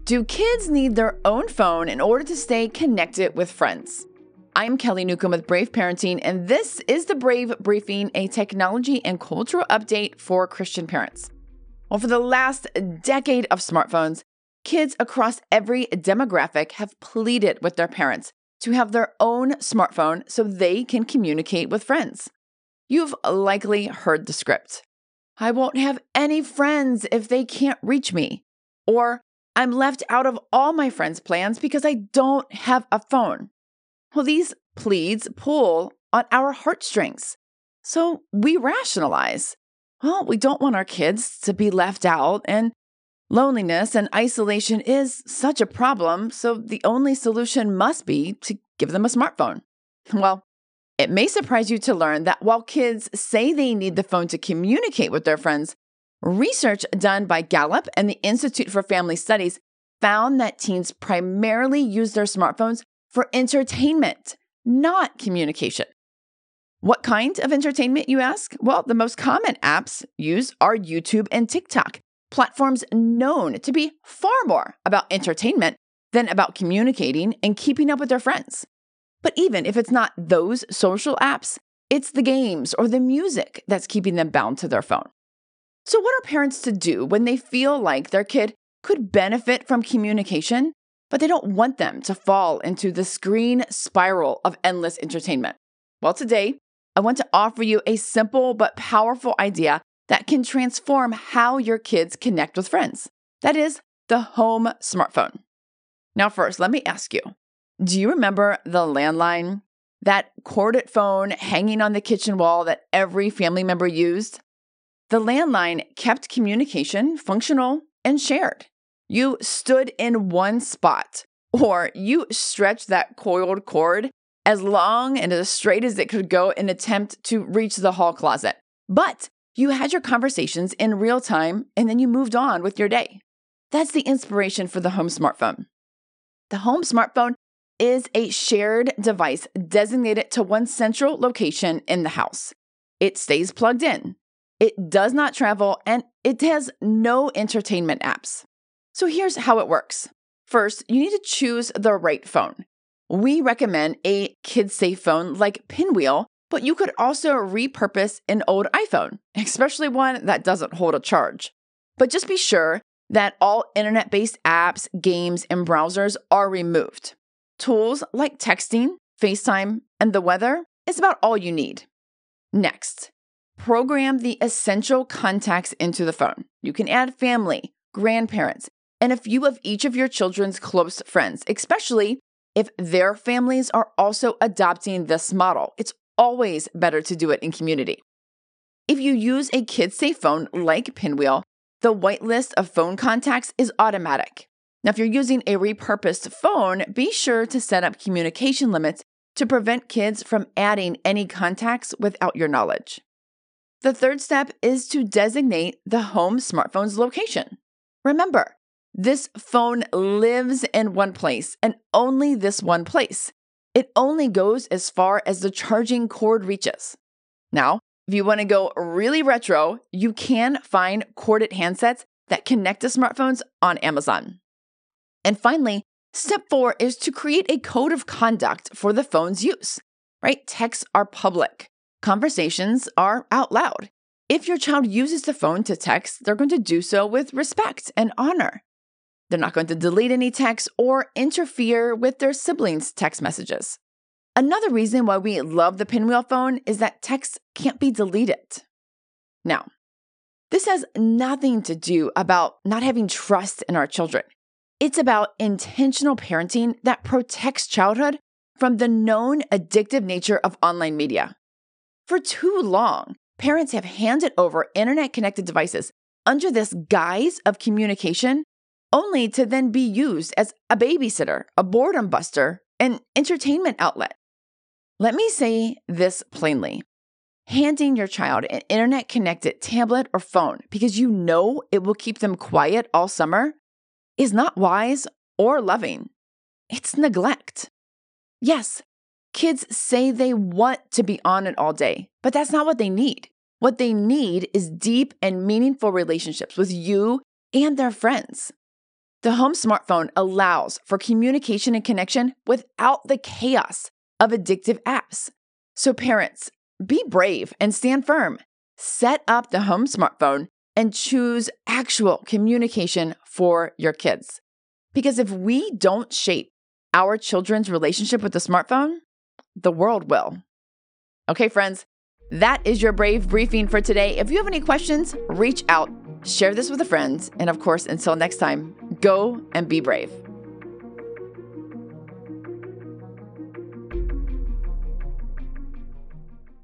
Do kids need their own phone in order to stay connected with friends? I'm Kelly Newcomb with Brave Parenting, and this is the Brave Briefing, a technology and cultural update for Christian parents. Well, for the last decade of smartphones, kids across every demographic have pleaded with their parents to have their own smartphone so they can communicate with friends. You've likely heard the script. I won't have any friends if they can't reach me. Or, I'm left out of all my friends' plans because I don't have a phone. Well, these pleads pull on our heartstrings. So we rationalize. Well, we don't want our kids to be left out, and loneliness and isolation is such a problem, so the only solution must be to give them a smartphone. Well, it may surprise you to learn that while kids say they need the phone to communicate with their friends, research done by Gallup and the Institute for Family Studies found that teens primarily use their smartphones for entertainment, not communication. What kind of entertainment, you ask? Well, the most common apps used are YouTube and TikTok, platforms known to be far more about entertainment than about communicating and keeping up with their friends. But even if it's not those social apps, it's the games or the music that's keeping them bound to their phone. So what are parents to do when they feel like their kid could benefit from communication, but they don't want them to fall into the screen spiral of endless entertainment? Well, today, I want to offer you a simple but powerful idea that can transform how your kids connect with friends. That is, the home smartphone. Now, first, let me ask you, do you remember the landline? That corded phone hanging on the kitchen wall that every family member used? The landline kept communication functional and shared. You stood in one spot, or you stretched that coiled cord as long and as straight as it could go in an attempt to reach the hall closet. But you had your conversations in real time, and then you moved on with your day. That's the inspiration for the home smartphone. The home smartphone is a shared device designated to one central location in the house. It stays plugged in. It does not travel, and it has no entertainment apps. So here's how it works. First, you need to choose the right phone. We recommend a kid-safe phone like Pinwheel, but you could also repurpose an old iPhone, especially one that doesn't hold a charge. But just be sure that all internet-based apps, games, and browsers are removed. Tools like texting, FaceTime, and the weather is about all you need. Next, program the essential contacts into the phone. You can add family, grandparents, and a few of each of your children's close friends, especially if their families are also adopting this model. It's always better to do it in community. If you use a kid-safe phone like Pinwheel, the whitelist of phone contacts is automatic. Now, if you're using a repurposed phone, be sure to set up communication limits to prevent kids from adding any contacts without your knowledge. The third step is to designate the home smartphone's location. Remember, this phone lives in one place and only this one place. It only goes as far as the charging cord reaches. Now, if you want to go really retro, you can find corded handsets that connect to smartphones on Amazon. And finally, step 4 is to create a code of conduct for the phone's use, right? Texts are public. Conversations are out loud. If your child uses the phone to text, they're going to do so with respect and honor. They're not going to delete any texts or interfere with their siblings' text messages. Another reason why we love the Pinwheel phone is that texts can't be deleted. Now, this has nothing to do about not having trust in our children. It's about intentional parenting that protects childhood from the known addictive nature of online media. For too long, parents have handed over internet-connected devices under this guise of communication, only to then be used as a babysitter, a boredom buster, an entertainment outlet. Let me say this plainly. Handing your child an internet-connected tablet or phone because you know it will keep them quiet all summer is not wise or loving. It's neglect. Yes, kids say they want to be on it all day, but that's not what they need. What they need is deep and meaningful relationships with you and their friends. The home smartphone allows for communication and connection without the chaos of addictive apps. So parents, be brave and stand firm. Set up the home smartphone and choose actual communication for your kids. Because if we don't shape our children's relationship with the smartphone, the world will. Okay, friends, that is your Brave Briefing for today. If you have any questions, reach out, share this with a friend, and of course, until next time, go and be brave.